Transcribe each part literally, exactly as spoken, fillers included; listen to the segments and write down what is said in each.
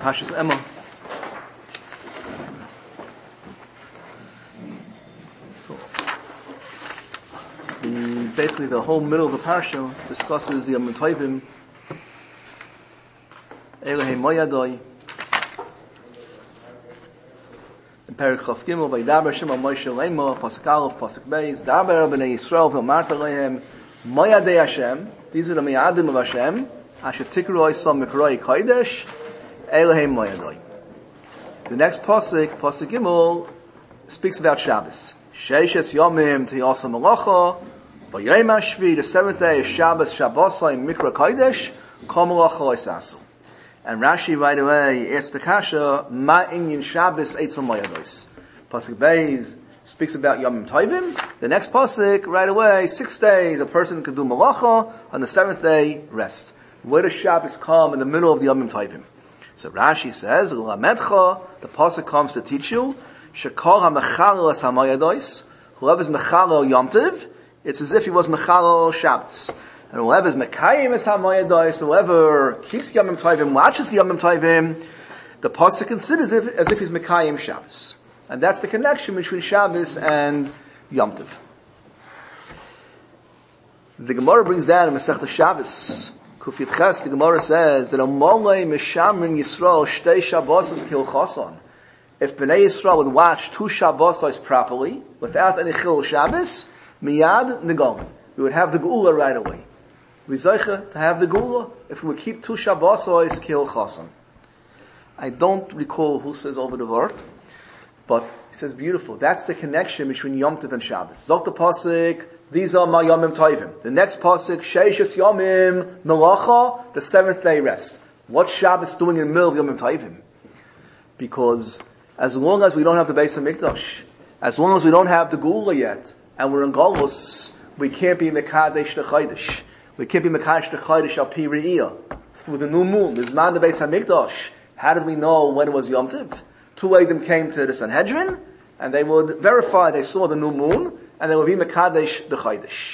Pashas Emma. So, the, basically the whole middle of the parsha discusses the Yom Tovim, Elohei Moyadoi, in Perek Chaf Gimel, Vaydaber Shem al Moshe Leimo, Pasuk Aleph, Pasuk Beis, Daber B'nei Yisrael V'Amarta Lehem, Moyadei Hashem, these are the Meyadim of Hashem, Asher Tikru Oisam Mikroi Kodesh, Elohei Moyadoi. The next Pasuk, Pasuk Gimel, speaks about Shabbos. Sheishes Yomim Tiyasa Malacha, V'Yom HaShvi, the seventh day is Shabbos, Shabbosai Mikra Kodesh, Kol Malacha Oisasu. And Rashi right away asks the kasha, Ma inyan Shabbos Eitzel Moyados. Pasuk Beis speaks about Yom Tovim. The next pasuk right away, six days a person can do malacha, on the seventh day rest. Where does Shabbos come in the middle of the Yom Tovim? So Rashi says, L'amedcha, the pasuk comes to teach you, Shekol ha-mechalel es ha-moyados, whoever is mechalel Yom Tov, it's as if he was mechalel Shabbos. And whoever is Mekayim es ha-moyados, whoever keeps Yom Tovim, watches Yom Tovim, the pasuk considers it as if he's Mekayim Shabbos. And that's the connection between Shabbos and Yom Tov. The Gemara brings down in Masechta Shabbos, Kuf Yud Ches, the Gemara says that Amolei Mishamrin Yisrael Shtei Shabbos Kilchason. If Bnei Yisrael would watch two Shabbos properly, without any Chil Shabbos, Miyad Negolim. We would have the Geula right away. We zeicha to have the Geula if we would keep two Shabbosos Kil Chasan. I don't recall who says over the word, but he says beautiful. That's the connection between Yom Tov and Shabbos. Zok the pasuk, these are my Yomim Tovim. The next pasuk, Sheishes Yomim Melacha, the seventh day rest. What's Shabbos doing in the middle of Yomim Tovim? Because as long as we don't have the Beis HaMikdash, as long as we don't have the Geula yet, and we're in Golus, we can't be Mekadesh the Chodesh. We can't be Mekadesh the Chodesh al Pi Re'iyah. Through the new moon, the Zman the Beis HaMikdash. How did we know when it was Yom Tov? Two of them came to the Sanhedrin, and they would verify they saw the new moon, and they would be Mekadesh the Chodesh.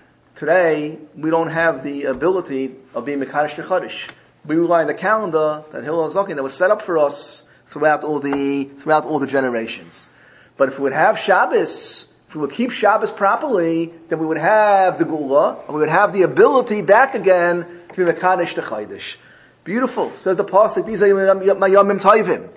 Today, we don't have the ability of being Mekadesh the Chodesh. We rely on the calendar that Hillel Zakin that was set up for us throughout all the throughout all the generations. But if we would have Shabbos, if we would keep Shabbos properly, then we would have the Geula, and we would have the ability back again to be Mekadesh the Chodesh. Beautiful. Says the pasuk, these are my Yomim Tovim.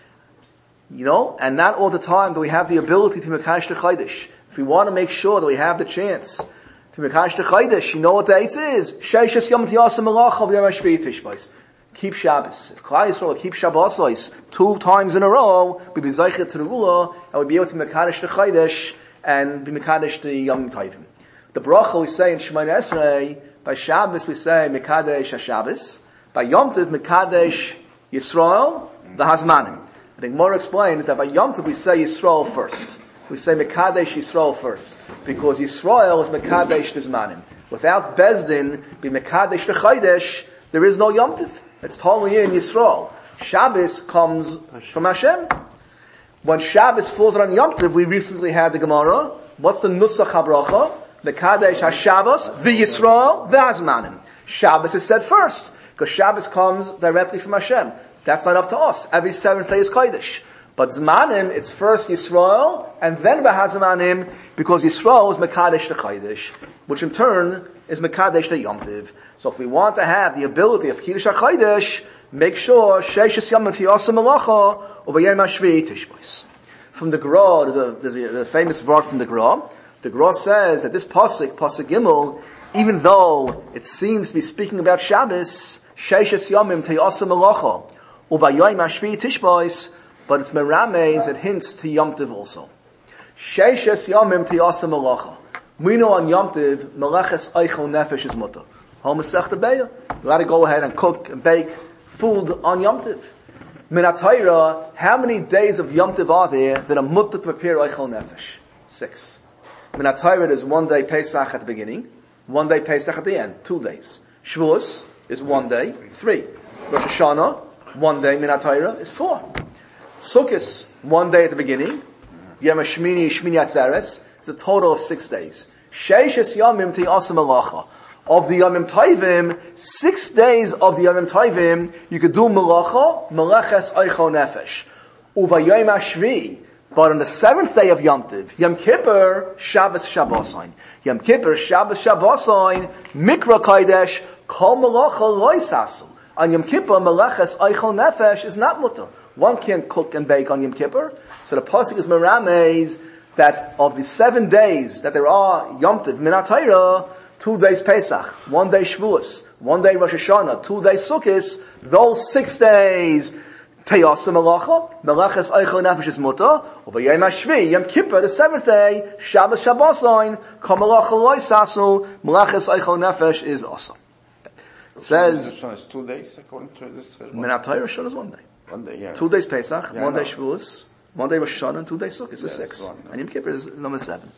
You know, and not all the time do we have the ability to be Mekadesh the Chodesh. If we want to make sure that we have the chance to be Mekadesh the Chodesh, you know what the eitzah is? Sheishes Yom Tiyasa Melacha V'Yom HaShvi Tishbais. Keep Shabbos. If Klal Yisrael keep Shabbosos two times in a row, we'd be Zeicher to the Geula, and we'd be able to be Mekadesh the Chodesh, and be Mekadesh the Yom Tovim. The bracha we say in Shemoneh Esrei, by Shabbos we say Mekadesh HaShabbos, by Yom Tov Mekadesh Yisrael the Hazmanim. I think Mora explains that by Yom Tov we say Yisrael first. We say Mekadesh Yisrael first, because Yisrael is Mekadesh the Zmanim. Without Bezdin be Mekadesh the Chodesh, there is no Yom Tov. It's totally in Yisrael. Shabbos comes from Hashem. When Shabbos falls on Yom Tov, we recently had the Gemara. What's the Nusach HaBracha? The Kadesh HaShabbos, the Yisrael, the Hazmanim. Shabbos is said first, because Shabbos comes directly from Hashem. That's not up to us. Every seventh day is Kodesh. But Zmanim, it's first Yisrael, and then Bahazmanim, because Yisrael is Mekadesh the Chodesh, which in turn is Mekadesh the Yom Tov. So if we want to have the ability of Kiddush HaChodesh, make sure Sheishes Yom Tiyasa Melacha or V'Yom HaShvi Tishbais. From the Gra, there's a, there's a, there's a famous word from the Gra. The Gra says that this pasuk, pasuk Gimel, even though it seems to be speaking about Shabbos, Sheishes Yomim Tiyasa Melacha or V'Yom HaShvi Tishbais, but it's merames, it hints to Yom Tov also. Sheishes Yomim Tiyasa Melacha. We know on Yom Tov, Meleches Eichel Nefesh is mutter. Home Masechta Beya. You gotta go ahead and cook and bake food on Yom Tov. Minat Torah, how many days of Yom Tov are there that are mutter to prepare Eichel Nefesh? Six. Minat Torah is one day Pesach at the beginning, one day Pesach at the end, two days. Shavuos is one day, three. Rosh Hashanah, one day Minat Torah is four. Sukkot, one day at the beginning. Yom HaShmini, Shmini Atzeres, it's a total of six days. Sheishes Yomim Tiyasa Melacha. of the Yomim Tovim, six days of the Yomim Tovim, you could do Melacha, Meleches Eichel Nefesh. Uvayom Ashvi. But on the seventh day of Yom Tov, Yom Kippur, Shabbos Shabbosayin. Yom Kippur, Shabbos Shabbosayin, Mikra Kodesh, Kol Melacha Lo Yisasu. On Yom Kippur, Meleches Eichel Nefesh is not mutter. One can't cook and bake on Yom Kippur. So the pasuk is merames that of the seven days that there are Yom Tov Min HaTorah, two days Pesach, one day Shavuos, one day Rosh Hashanah, two days Sukkot, those six days Teyasa Melacha, Meleches Eichel Nefesh is mutter, over Yom HaShvi, Yom Kippur, the seventh day, Shabbos Shabbosayin, Kol Melacha Lo Yisasu, Meleches Eichel Nefesh is awesome. It says, it's two days according to this. Min HaTorah Shon is one day. One day, yeah. Two days Pesach, yeah, one day Shavuos, one day Rosh Hashanah, and two days Sukkot. It's yeah, a six. One, no. And Yom Kippur is number seven.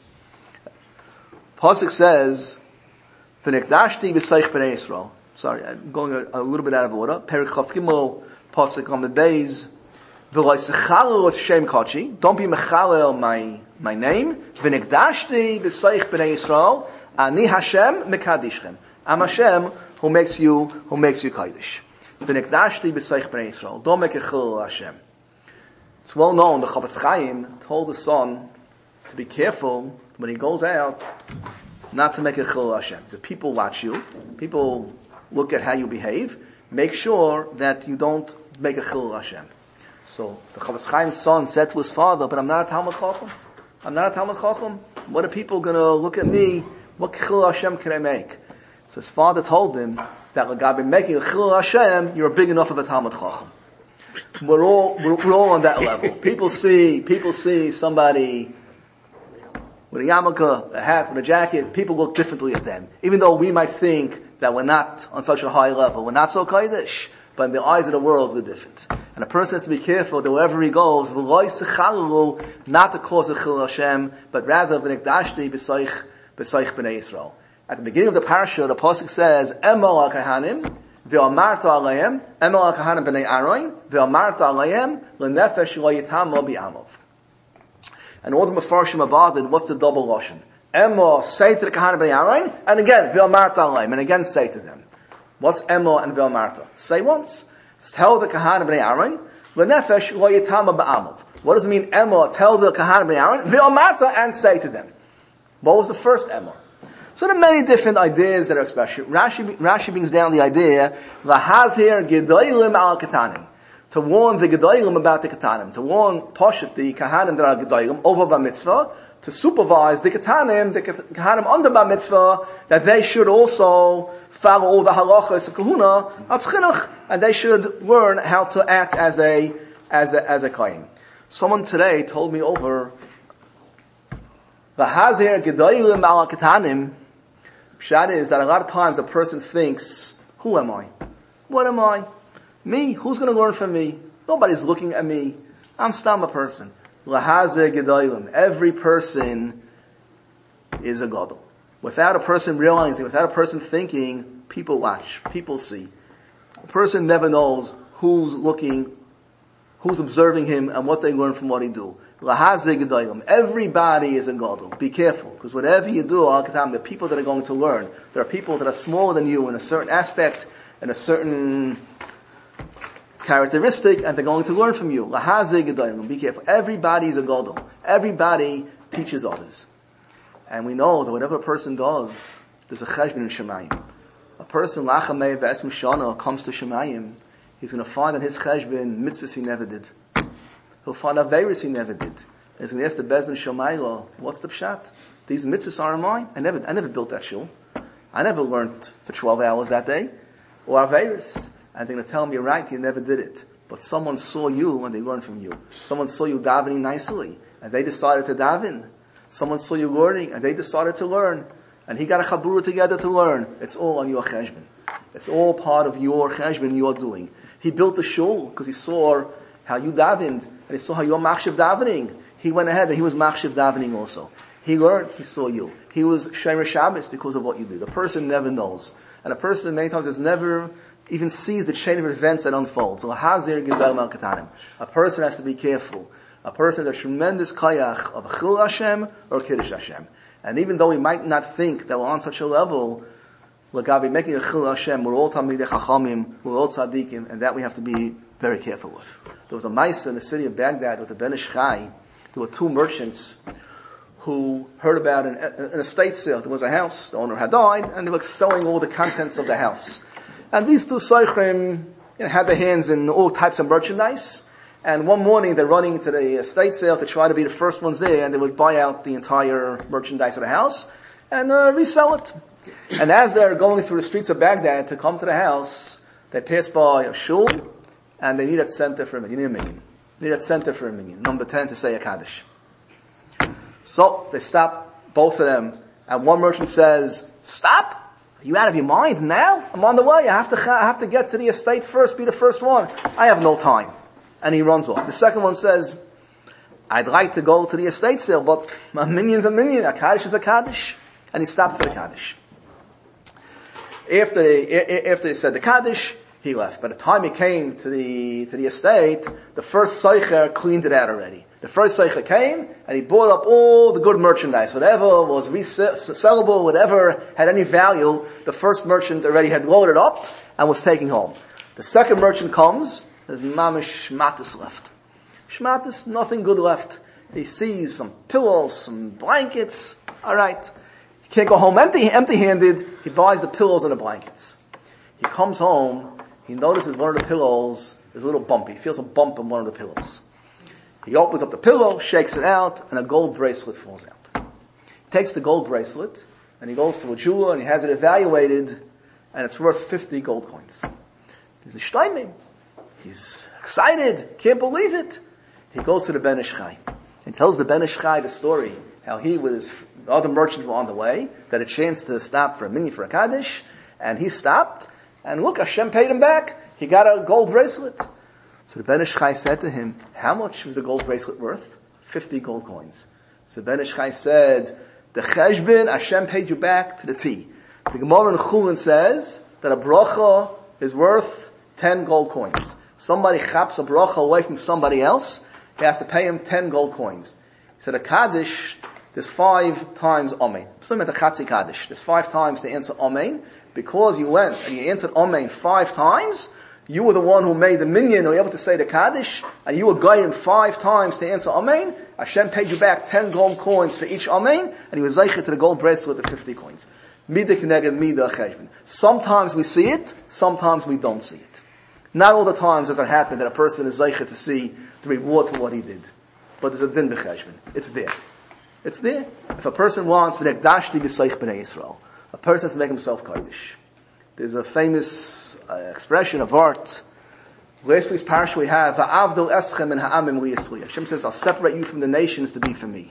Pasuk says, "V'nikdashti b'seich b'nei Yisrael." Sorry, I'm going a, a little bit out of order. Perik Chaf Gimel, Pasuk on the days. V'loisechalel es Shem Kachi. Don't be mechalel my my name. V'nikdashti b'seich b'nei Yisrael. Ani Hashem mekadishchem. I'm Hashem who makes you who makes you kaddish. V'nikdashti b'seich b'nei Yisrael. Don't make a chilul Hashem. It's well known, the Chofetz Chaim told the son to be careful when he goes out, not to make a chilul Hashem. So people watch you, people look at how you behave, make sure that you don't make a chilul Hashem. So the Chofetz Chaim's son said to his father, but I'm not a Talmud Chacham. I'm not a Talmud Chacham. What are people gonna look at me? What chilul Hashem can I make? So his father told him that L'gabe making a chilul Hashem, you're big enough of a Talmud Chacham. We're all, we're, we're all on that level. People see, people see somebody with a yarmulke, a hat, with a jacket, people look differently at them. Even though we might think that we're not on such a high level, we're not so Kodesh, but in the eyes of the world we're different. And a person has to be careful that wherever he goes, not to cause a chilul Hashem, but rather v'nikdashti b'seich b'seich b'nei Yisrael. At the beginning of the parasha, the pasuk says, Emor HaKahanim, V'amarta alayhem, Emor HaKahanim b'nei Aaron, V'amarta alayhem, L'nefesh lo yitamo bi'amov. And all the Mefarshim about it, what's the double Lashon? Emor, say to the Kahanim b'nei Aaron, and again, V'amarta alayhem, and again say to them. What's Emor and V'amarta? Say once. Tell the Kahanim b'nei Aaron, L'nefesh lo yitamo bi'amov. What does it mean, Emor? Tell the Kahanim b'nei Aaron, V'amarta, and say to them. What was the first Emor? So there are many different ideas that are expressed. Rashi, Rashi brings down the idea, Lahazir Gedolim al Katanim. To warn the Gedolim about the Katanim. To warn Poshet, the Kahanim that are Gedolim, over Bar Mitzvah. To supervise the Katanim, the Kahanim under Bar Mitzvah, that they should also follow all the halachas of Kahuna, al Tchinuch, and they should learn how to act as a, as a, as a Kohen. Someone today told me over, Lahazir Gedolim al Katanim. Pshat is that a lot of times a person thinks, who am I? What am I? Me? Who's going to learn from me? Nobody's looking at me. I'm still a person. Lahazeh gedolim. Every person is a gadol. Without a person realizing, without a person thinking, people watch, people see. A person never knows who's looking, who's observing him, and what they learn from what he do. Lahazeh gedolim. Everybody is a gadol. Be careful, because whatever you do, all the time, there are people that are going to learn. There are people that are smaller than you in a certain aspect, in a certain characteristic, and they're going to learn from you. Lahazeh gedolim. Be careful. Everybody is a gadol. Everybody teaches others. And we know that whatever a person does, there's a cheshbon in Shemayim. A person, lachamei v'esmu shana, comes to Shemayim, he's going to find on his cheshbon mitzvahs he never did. He'll find averis he never did. He's going to ask the Bezdin Shomayla, what's the pshat? These mitzvahs aren't mine. I never, I never built that shul. I never learned for twelve hours that day. Or averis. And they're going to tell me, you're right, you never did it. But someone saw you and they learned from you. Someone saw you davening nicely and they decided to daven. Someone saw you learning and they decided to learn. And he got a chabura together to learn. It's all on your cheshbon. It's all part of your cheshbon you're doing. He built a shul because he saw how you davened, and he saw how you're machshav davening. He went ahead and he was machshav davening also. He learned, he saw you. He was Shomer Shabbos because of what you did. The person never knows. And a person many times has never even sees the chain of events that unfolds. So, hazir gedol al katanim. A person has to be careful. A person has a tremendous kayach of chil Hashem or kiddush Hashem. And even though we might not think that we're on such a level, Lagabi, making a chil Hashem, we're all Talmidei Chachamim, we're all tzaddikim, and that we have to be very careful with. There was a mice in the city of Baghdad with the Ben Ish Chai. There were two merchants who heard about an, an estate sale. There was a house, the owner had died, and they were selling all the contents of the house. And these two Seichrim, you know, had their hands in all types of merchandise. And one morning they're running into the estate sale to try to be the first ones there, and they would buy out the entire merchandise of the house and uh, resell it. And as they're going through the streets of Baghdad to come to the house, they pass by a shul, and they need a center for a minyan. You need a minyan. They need a center for a minyan. Number ten to say a Kaddish. So they stop, both of them, and one merchant says, "Stop! Are you out of your mind now? I'm on the way. I have to, I have to get to the estate first, be the first one. I have no time." And he runs off. The second one says, "I'd like to go to the estate sale, but my minyan's a minyan. A Kaddish is a Kaddish." And he stopped for the Kaddish. After they, after they said the Kaddish, he left. By the time he came to the, to the estate, the first Seicher cleaned it out already. The first Seicher came, and he bought up all the good merchandise. Whatever was resellable, whatever had any value, the first merchant already had loaded up and was taking home. The second merchant comes, there's mamish shmatis left. Shmatis, nothing good left. He sees some pillows, some blankets. Alright. He can't go home empty, empty-handed. He buys the pillows and the blankets. He comes home, he notices one of the pillows is a little bumpy. He feels a bump in one of the pillows. He opens up the pillow, shakes it out, and a gold bracelet falls out. He takes the gold bracelet, and he goes to a jeweler, and he has it evaluated, and it's worth fifty gold coins. He's a shtaimim. He's excited, can't believe it. He goes to the Ben Ish Chai, and tells the Ben Ish Chai the story, how he with his other merchants were on the way, that a chance to stop for a minyan for a Kaddish, and he stopped, and look, Hashem paid him back. He got a gold bracelet. So the Ben Ish Chai said to him, "How much was the gold bracelet worth?" Fifty gold coins. So the Ben Ish Chai said, "The cheshbon, Hashem paid you back to the T." The Gemara in Chulin says that a bracha is worth ten gold coins. Somebody chaps a bracha away from somebody else, he has to pay him ten gold coins. He said a Kaddish, there's five times Amen. So I meant a Chatzi Kaddish. There's five times to answer Amen. Because you went and you answered Amen five times, you were the one who made the minyan, or able to say the Kaddish, and you were guiding five times to answer Amen. Hashem paid you back ten gold coins for each Amen, and he was zeicher to the gold bracelet of fifty coins. Mida keneged mida cheshbon. Sometimes we see it, sometimes we don't see it. Not all the times does it happen that a person is zeicher to see the reward for what he did. But there's a din b'cheshbon. It's there. It's there. If a person wants, v'nekdashti b'seich b'nei Yisrael, a person has to make himself Kaddish. There's a famous uh, expression of art. Last week's parasha we have, Ha'avdol eschem and ha'amim li'yisli. Hashem says, I'll separate you from the nations to be for me.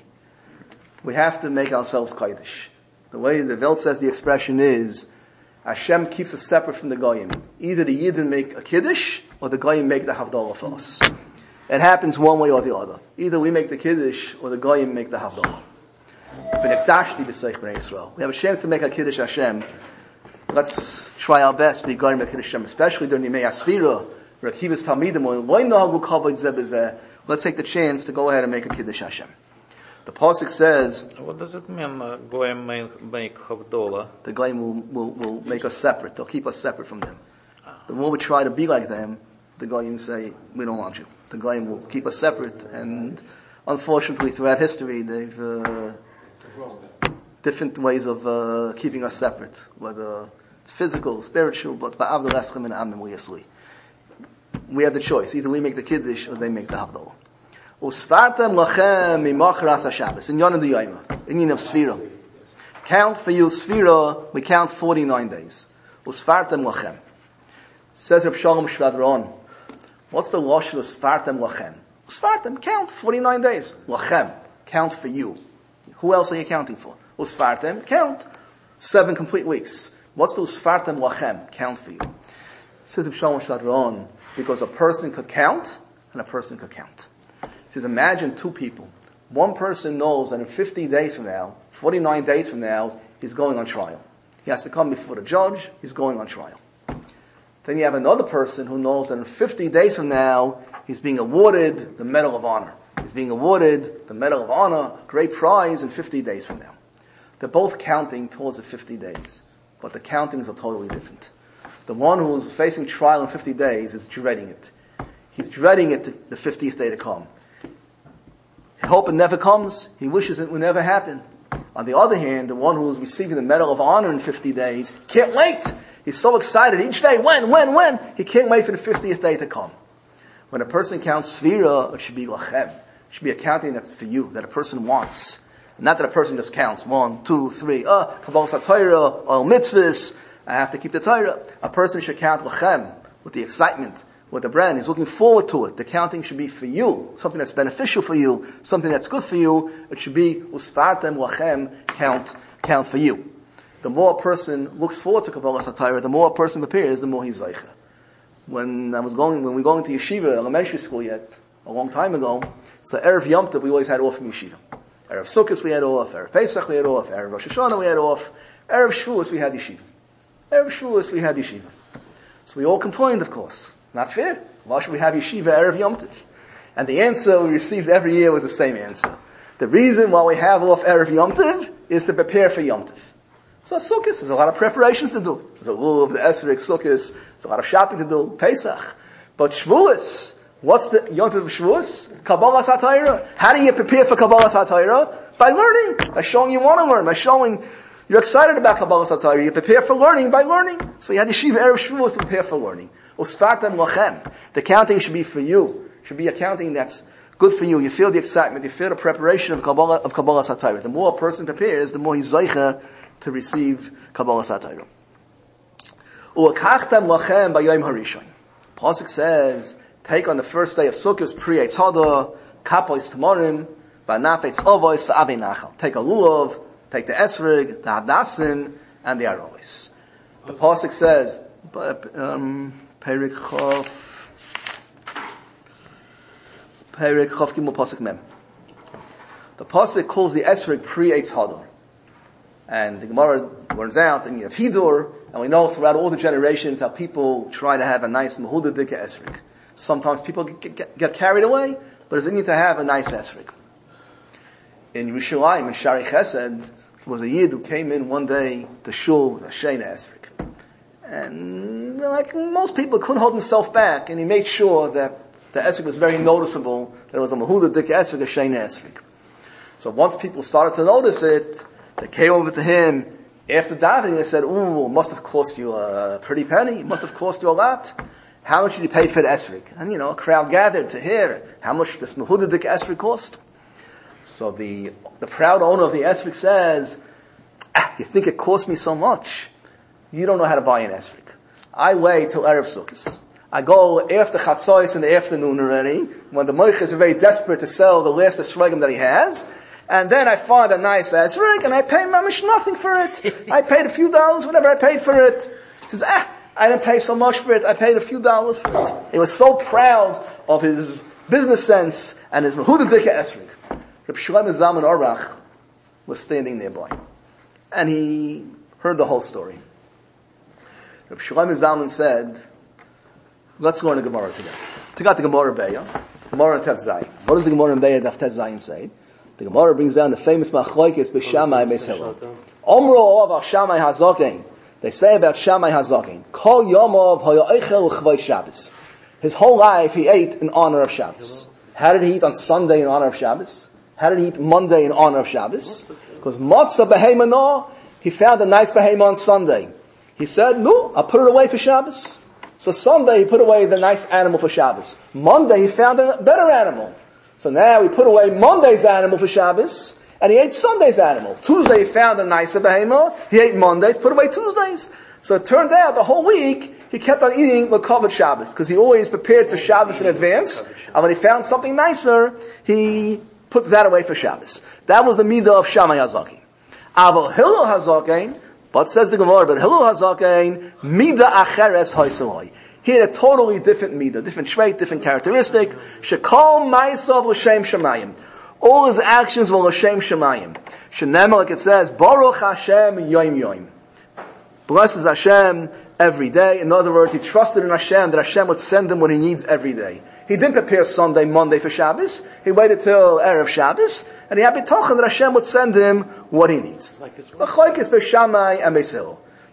We have to make ourselves Kaddish. The way the Welt says the expression is, Hashem keeps us separate from the Goyim. Either the Yidden make a Kiddush, or the Goyim make the Havdalah for us. It happens one way or the other. Either we make the Kiddush, or the Goyim make the Havdalah. We have a chance to make a Kiddush Hashem. Let's try our best to be Goyim Kiddush Hashem, especially during the Yemei Asfira, where Akiva's Talmidim, let's take the chance to go ahead and make a Kiddush Hashem. The Pasuk says, what does it mean, uh, Goyim make Havdalah? The Goyim will, will, will make us separate. They'll keep us separate from them. The more we try to be like them, the Goyim say, we don't want you. The Goyim will keep us separate, and unfortunately throughout history they've, uh, different ways of, uh, keeping us separate. Whether it's physical, spiritual, but ba'avdol eschem and amim li'yisli. We have the choice. Either we make the Kiddush, or they make the Havdalah. Usfartem lachem mimachras haShabbos. In Yonah D'Yoma. In Yin of Sfira. Count for you Sfira, we count forty-nine days. Usfartem lachem. Says Reb Shalom Shvadron. What's the lashon of Usfartem lachem? Usfartem, count forty-nine days. Lachem, count for you. Who else are you counting for? Usfartem, count. Seven complete weeks. What's the Usfartem lachem? Count for you. Says Reb Shalom Shvadron, because a person could count, and a person could count. He says, imagine two people. One person knows that in fifty days from now, forty-nine days from now, he's going on trial. He has to come before the judge, he's going on trial. Then you have another person who knows that in fifty days from now, he's being awarded the Medal of Honor. He's being awarded the Medal of Honor, a great prize in fifty days from now. They're both counting towards the fifty days. but the countings are totally different. The one who's facing trial in fifty days is dreading it. He's dreading it to the fiftieth day to come. He hopes it never comes. He wishes it would never happen. On the other hand, the one who's receiving the Medal of Honor in fifty days can't wait. He's so excited each day. When, when, when? He can't wait for the fiftieth day to come. When a person counts Sfira, it should be lachem. It should be a counting that's for you, that a person wants. Not that a person just counts one, two, three, uh, Kabbalah Satayra, all mitzvahs, I have to keep the Torah. A person should count lachem, with the excitement, with the brand. He's looking forward to it. The counting should be for you, something that's beneficial for you, something that's good for you. It should be usfartem lachem, count, count for you. The more a person looks forward to Kabbalah Satayra, the more a person prepares, the more he's zeicha. When I was going, when we were going to yeshiva, elementary school yet, a long time ago, so Erev Yom Tov we always had off from yeshiva. Erev Sukkot we had off, Erev Pesach we had off, Erev Rosh Hashanah we had off, Erev Shavuos we had yeshiva. Erev Shavuos we had yeshiva. So we all complained, of course. Not fair. Why should we have yeshiva Erev Yom Tov? And the answer we received every year was the same answer. The reason why we have off Erev Yom Tov is to prepare for Yom Tov. So Sukkot, there's a lot of preparations to do. There's a rule of the Esrog, Sukkot, there's a lot of shopping to do, Pesach. But Shavuos, what's the Yom Tov of Shavuos? Kabbalah Satayra. How do you prepare for Kabbalah Satayra? By learning, by showing you want to learn, by showing you're excited about Kabbalah Satayra. You prepare for learning by learning. So you had Yeshiva Erev Shavuos to prepare for learning. Usfartem lachem. The counting should be for you. Should be a counting that's good for you. You feel the excitement, you feel the preparation of Kabbalah, of Kabbalah Satayra. The more a person prepares, the more he's zeicha to receive Kabbalah Satayra. U'akachtem lachem b'yom harishon. Pasuk says, take on the first day of Sukkot, pri eitz hada, kapois tamarim, v'nafetz avos v'avei nachal. Take a lulav, take the esrog, the hadassin, and the arois. The Pasuk says, um, Perik Chof, Perik Chof Gimel Pasuk Mem. The Pasuk calls the esrog pri eitz hada. And the Gemara learns out, and you have Hidur, and we know throughout all the generations how people try to have a nice Mehuda Dika Esrik. Sometimes people get, get, get carried away, but it's a need to have a nice Esrik. In Yerushalayim, in Shari Chesed, there was a Yid who came in one day to Shul with a Sheina Esrik. And like most people, couldn't hold himself back, and he made sure that the Esrik was very noticeable, that it was a Mehuda Dika Esrik, a Sheina Esrik. So once people started to notice it, they came over to him after davening and said, ooh, it must have cost you a pretty penny. It must have cost you a lot. How much did you pay for the esrog? And you know, a crowd gathered to hear how much this Mehudadik esrog cost. So the, the proud owner of the esrog says, ah, you think it cost me so much? You don't know how to buy an esrog. I wait till Erev Sukkot. I go after Chatzos in the afternoon already, when the moiches are very desperate to sell the last esrogim that he has. And then I find a nice esrog, and I pay mamish nothing for it. I paid a few dollars, whatever I paid for it. He says, ah, I didn't pay so much for it, I paid a few dollars for it. He was so proud of his business sense and his Mehudadika esrog. Reb Shlomo Zalman Auerbach was standing nearby. And he heard the whole story. Reb Shlomo Zalman said, let's go in the Gemara together. Took out the Gemara Beya, Gemara and Tev Zayin. What does the Gemara and Beya Tev Zayin say? The Gemara brings down the famous machlokes b'Shammai Beis Hillel. Omro of Shammai Hazaken. They say about Shammai Hazaken. Kol Yomov Hayaichel Chvay Shabbos. His whole life he ate in honor of Shabbos. How did he eat on Sunday in honor of Shabbos? How did he eat Monday in honor of Shabbos? Because Matzah Behema no, he found a nice Behema on Sunday. He said, no, I'll put it away for Shabbos. So Sunday he put away the nice animal for Shabbos. Monday he found a better animal. So now he put away Monday's animal for Shabbos, and he ate Sunday's animal. Tuesday he found a nicer behema, he ate Mondays, put away Tuesdays. So it turned out the whole week, he kept on eating L'Kavod Shabbos, because he always prepared for Shabbos in advance, and when he found something nicer, he put that away for Shabbos. That was the midah of Shammai Hazaken. Aval Hillel Hazaken, but says the Gemara, but Hillel Hazaken, midah acheres haisaloi. He had a totally different midah, different trait, different characteristic. Shekol ma'asav l'shem shemayim. All his actions were l'shem shemayim. Shenemar, like it says, Baruch Hashem yom yom. Blesses Hashem every day. In other words, he trusted in Hashem that Hashem would send him what he needs every day. He didn't prepare Sunday, Monday for Shabbos. He waited till Erev Shabbos, and he had bitachon that Hashem would send him what he needs. L'choikis b'Shammai and Beis Hillel.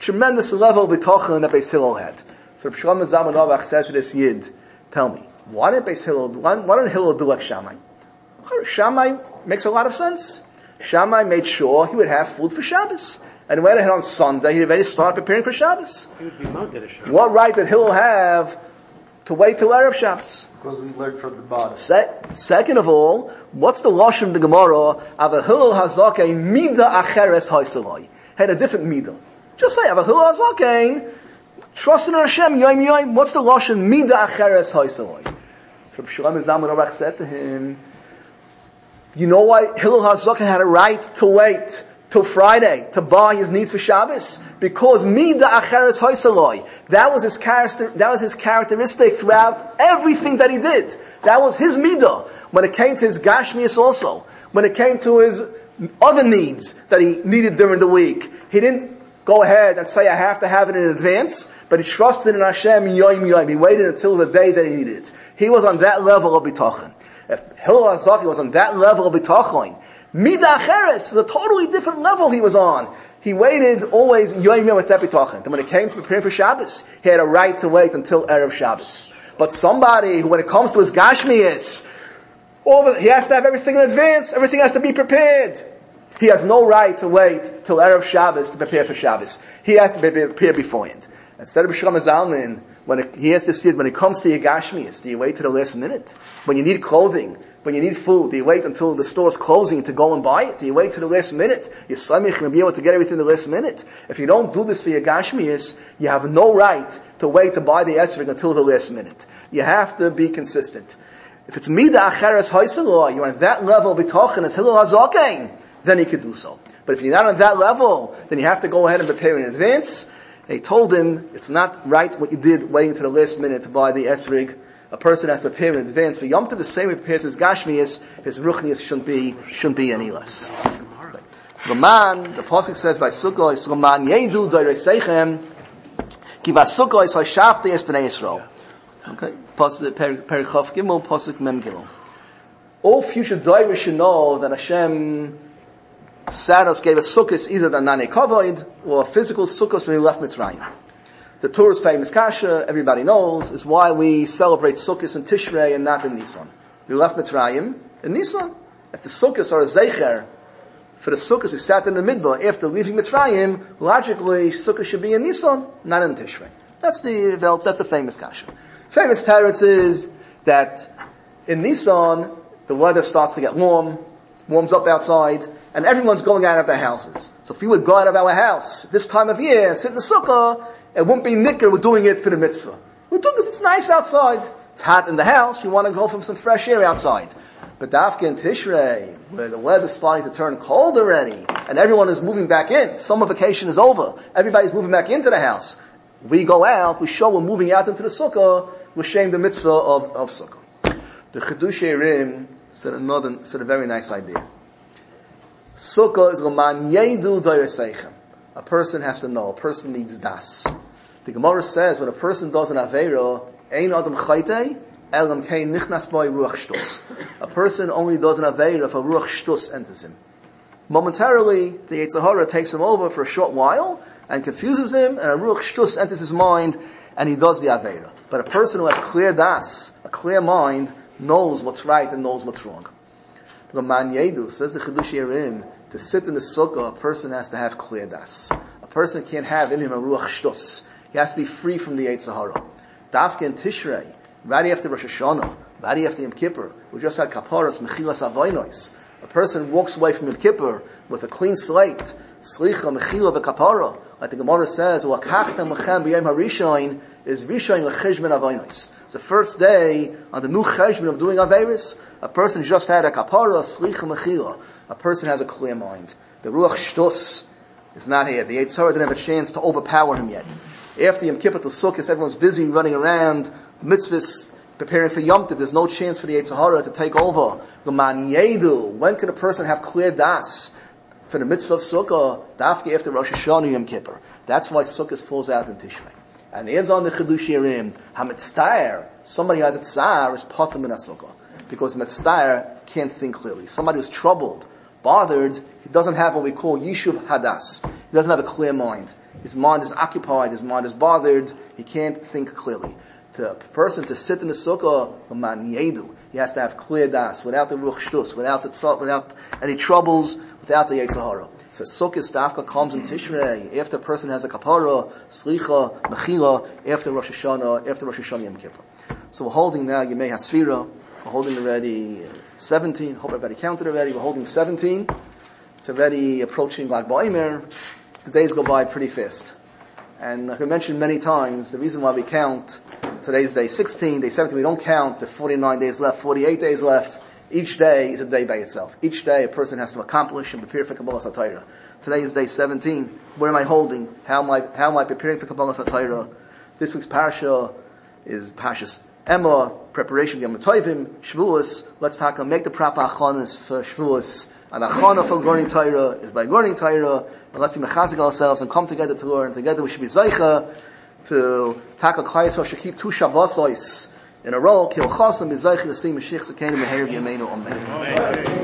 tremendous level of bitachon that Beis Hillel had. So Rav Shlomo Zalman Auerbach said to this Yid, tell me, why didn't Beis Hillel, why, why didn't Hillel do like Shammai? Shammai makes a lot of sense. Shammai made sure he would have food for Shabbos. And went ahead on Sunday, he already started preparing for Shabbos. He would be mounted at Shabbos. What right did Hillel have to wait till Erev Shabbos? Because we learned from the bottom. Se- second of all, what's the lashon of the Gemara? Ava Hillel Hazake Mida Acheres Haisaloi. Had a different Mida. Just say, Ava Hillel Hazake, trust in Hashem, Yoim Yoim. What's the lashon Mida Acheres Haisaloi? So Shlomo Zalman Auerbach said to him, you know why Hillel Hazake had a right to wait till Friday to buy his needs for Shabbos? Because Mida Acheres Haisaloi. That was his character, that was his characteristic throughout everything that he did. That was his Mida. When it came to his Gashmias also. When it came to his other needs that he needed during the week. He didn't go ahead and say, I have to have it in advance, but he trusted in Hashem Yoim Yoim. He waited until the day that he needed it. He was on that level of bitachon. If Hillel Hazaki was on that level of bitachon, Mida Acheres, the totally different level he was on. He waited always Yoim Yoim with that bitachon. Then when it came to preparing for Shabbos, he had a right to wait until Erev Shabbos. But somebody who, when it comes to his Gashmias, all the, he has to have everything in advance, everything has to be prepared. He has no right to wait till Erev Shabbos to prepare for Shabbos. He has to be prepared beforehand. Instead of Shlomo Zalman, when it, he has to see it, when it comes to your Gashmias, do you wait to the last minute? When you need clothing, when you need food, do you wait until the store's closing to go and buy it? Do you wait to the last minute? You're samich to be able to get everything the last minute. If you don't do this for your Gashmias, you have no right to wait to buy the esrog until the last minute. You have to be consistent. If it's Mida Acheres Haisaloi, you're on that level of bitachon as Hillel Hazaken, then you could do so. But if you're not on that level, then you have to go ahead and prepare in advance. They told him, it's not right what you did waiting to the last minute to buy the esrog. A person has to prepare in advance. For Yom Tov, the same way he prepares his Gashmias, his Ruchnias shouldn't be, shouldn't be any less. The man, the Pasuk says by Sukkot, is Laman Yedu Doirei Seichem, Ki Vasukot is Hashafti Es B'nai Yisrael. Okay? Pasuk, Perichav Gimel, Pasuk Mem Gimel. All future Doirei should know that Hashem sat us, gave us sukkahs, either the Nane Kavod, or physical sukkahs when we left Mitzrayim. The Torah's famous kasha, everybody knows, is why we celebrate sukkahs in Tishrei and not in Nisan. We left Mitzrayim in Nisan. If the sukkahs are a zeicher, for the sukkahs we sat in the midbar after leaving Mitzrayim, logically sukkah should be in Nisan, not in Tishrei. That's the, that's the famous kasha. Famous teretz is that in Nisan, the weather starts to get warm, warms up outside, and everyone's going out of their houses. So if we would go out of our house this time of year and sit in the sukkah, it wouldn't be nicker, we're doing it for the mitzvah. We're doing it, it's nice outside. It's hot in the house, we want to go for some fresh air outside. But Dafka in Tishrei, where the weather's starting to turn cold already, and everyone is moving back in, summer vacation is over, everybody's moving back into the house. We go out, we show we're moving out into the sukkah, we're shame the mitzvah of, of sukkah. The Chidushei Rim said another, said a very nice idea. Sukkah is Laman Yedu Doirei Seichem. A person has to know. A person needs das. The Gemara says when a person does an aveira, ein adam chaytei, elam kein nichnas boi ruach shtus. A person only does an aveira if a ruach shtus enters him. Momentarily, the Yetzer Hara takes him over for a short while and confuses him, and a ruach shtus enters his mind, and he does the aveira. But a person who has clear das, a clear mind, knows what's right and knows what's wrong. Laman Yedu, says the Chidushei Rim, to sit in the sukkah, a person has to have clear das. A person can't have in him a ruach shtus. He has to be free from the Yetzer Hara. Dafka in Tishrei, right after Rosh Hashanah, right after Yom Kippur, we just had Kaparas, Mechilas Avonos. A person walks away from Yom Kippur with a clean slate, Slicha, Mechila, V'Kapara. Like the Gemara says, U'akachtem Lechem B'yom HaRishon is Rishon L'cheshbon Avonos. It's the first day on the new cheshbon of doing Averis. A person just had a Kapara, Slicha, Mechila. A person has a clear mind. The Ruach Shtus is not here. The Yetzer Hara didn't have a chance to overpower him yet. After Yom Kippur to Sukkot, everyone's busy running around, mitzvahs, preparing for Yom Tov. There's no chance for the Yetzer Hara to take over. L'man Yedu, when can a person have clear das? For the mitzvah of Sukkah, dafka after Rosh Hashanah Yom Kippur. That's why Sukkot falls out in Tishrei. And the ends on the Chidushei Rim, HaMitztayer, somebody who has a tzar is potem in a Sukkah. Because the Mitztayer can't think clearly. Somebody who's troubled, bothered, he doesn't have what we call Yishuv Hadas. doesn't have a clear mind. His mind is occupied, his mind is bothered, he can't think clearly. To a person to sit in the sukkah, he has to have clear das, without the ruch shtus, without the tzot, without any troubles, without the yetzer hara. So sukkah stafka comes in Tishrei, after a person has a kapara, slicha, mechila, after Rosh Hashanah, after Rosh Hashanah Yom Kippur. So we're holding now Yemei HaSfira, we're holding already seventeen, hope everybody counted already, we're holding seventeen. It's already approaching Lag Ba'omer. The days go by pretty fast. And like I mentioned many times, the reason why we count, today's day sixteen, day seventeen, we don't count the forty-nine days left, forty-eight days left. Each day is a day by itself. Each day a person has to accomplish and prepare for Kabbalah Satayra. Today is day seventeen. What am I holding? How am I, how am I preparing for Kabbalah Satayra? This week's parasha is Parashas Emma, preparation for Yom Tovim, Shavuos. Let's talk and make the proper achanas for Shavuos. And achana for learning Torah is by learning Torah. And let's be mechazik ourselves and come together to learn. Together we should be zeicha to take a kayas. We should keep two Shabbosos in a row. Kil chasam be zeicha to see Mashiach Sekenu Meher B'Yameinu Amen.